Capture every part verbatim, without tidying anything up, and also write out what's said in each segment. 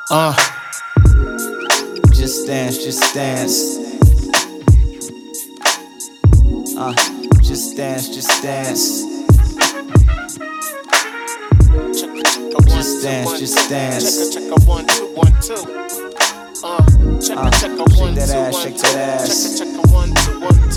Uh, just dance, just dance. Uh, just dance, just dance. Just dance, just dance. Check a one, two, one, two. Uh, check Uh, check a shake one, that two, ass, one, shake two. that ass. Check check a one, two, one,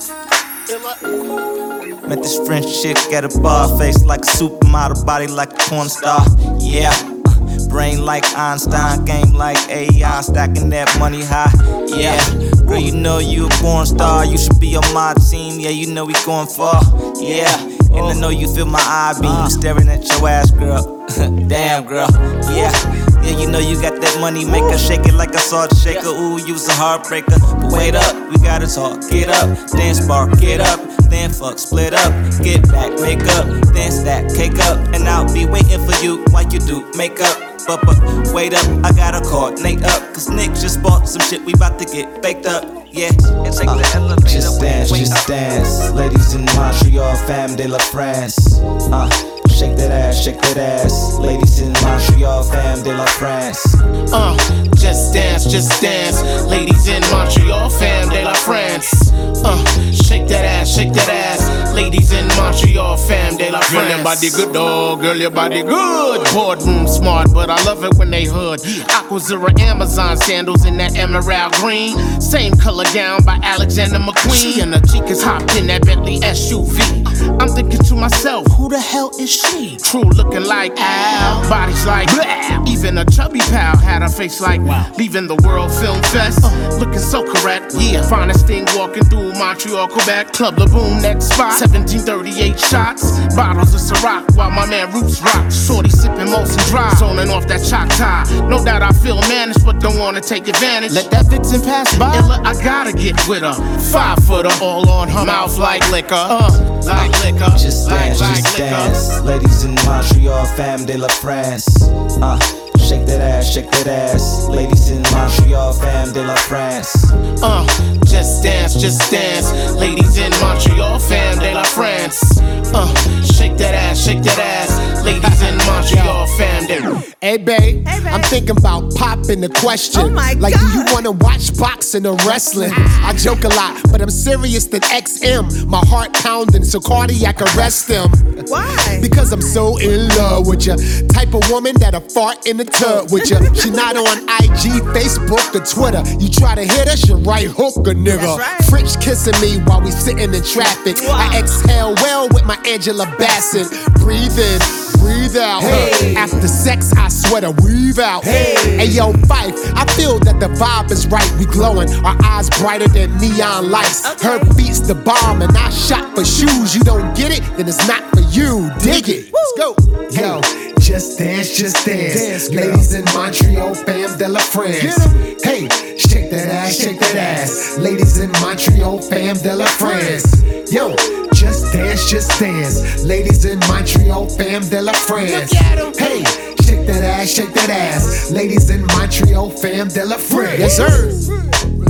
two. Met this French chick at a bar, face like a supermodel, body like a porn star. Yeah, uh, brain like Einstein, game like A I, stacking that money high. Yeah, girl, you know you a porn star, you should be on my team. Yeah, you know we going far. Yeah, and I know you feel my eye beam staring at your ass, girl. Damn, girl. Yeah. Yeah, you know you got that money maker, shake it like a salt shaker. Ooh, you's a heartbreaker. But wait up, we gotta talk. Get up, then spark, get up, then fuck, split up, get back, make up, then stack, cake up, and I'll be waiting for you while you do makeup. But, but wait up, I gotta coordinate up, cause Nick just bought some shit, we bout to get baked up. Yeah, and take uh, the elevator. Just dance, just dance. Ladies in Montreal, fam de la France. Uh, shake that ass, shake that ass. Ladies in Montreal, fam de la France. Uh, just dance, just dance. Ladies in Montreal, fam de la France. Uh, shake that ass, shake that ass. Ladies in Montreal, fam de la France. Girl, your body good, dog. Girl, your body good. Boardroom smart, but I love it when they hood. Aquazura Amazon sandals in that emerald green. Same color gown by Alexander McQueen. And the chicas hopped in that Bentley S U V. I'm thinking to myself, who the hell is she? True looking like Al, bodies like blah. Even a chubby pal had a face like wow. Leaving the World Film Fest, uh, looking so correct. Yeah, finest thing walking through Montreal, Quebec. Club La Boom, next spot. seventeen thirty-eight shots, bottles of Ciroc while my man Roots rock. Shorty sipping Molson Dry, zoning off that Choctaw. No doubt I feel managed, but don't wanna take advantage. Let that vixen pass by. Illa, I gotta get with her. Five footer, all on her mouth like liquor. Uh, like liquor. Just dance, like, just like dance. liquor. Ladies in Montreal, fam de la France. Uh, shake that ass, shake that ass. Ladies in Montreal, fam de la France. Uh, just dance, just dance. Ladies in Montreal, fam de la France. Uh, shake that ass, shake that ass. Ladies in Montreal, fam de la France. Hey babe, hey, I'm thinking about popping the question. Oh my like, God. do you wanna watch boxing or wrestling? I joke a lot, but I'm serious than X M. My heart pounding, so cardiac arrest him. Why? Because I'm so in love with ya. Type of woman that'll fart in the tub with ya. She not on I G, Facebook, or Twitter. You try to hit her, she right hook a nigga. That's right. French kissing me while we sitting in traffic. Wow. I exhale well with my Angela Bassett. Breathe in, breathe out. Hey. After sex, I sweat a weave out. Hey. Hey yo, Fife, I feel that the vibe is right. We glowing, our eyes brighter than neon lights. Okay. Her beats the bomb, and I shot for shoes. You don't get it, then it's not for you. Dig it. Woo. Let's go. Yo, just dance, just dance. Dance, Ladies in Montreal, fam de la France. Hey, shake that ass, shake that ass. Ladies in Montreal, fam de la France. Yo, just dance, just dance. Ladies in Montreal, fam de la France. Hey, shake that ass, shake that ass. Ladies in Montreal, fam de la France. Yes, sir.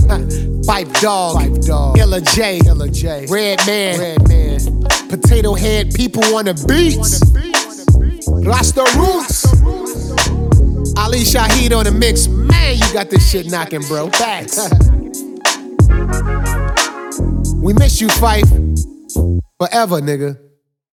Pipe dog, Pipe dog. Illa J, Illa J. Red man, Red man. Potato head people on the beats. Rasta Roots. Ali Shaheed on the mix. Man, you got this shit knocking, bro. Facts. We miss you, Fife. Forever, nigga.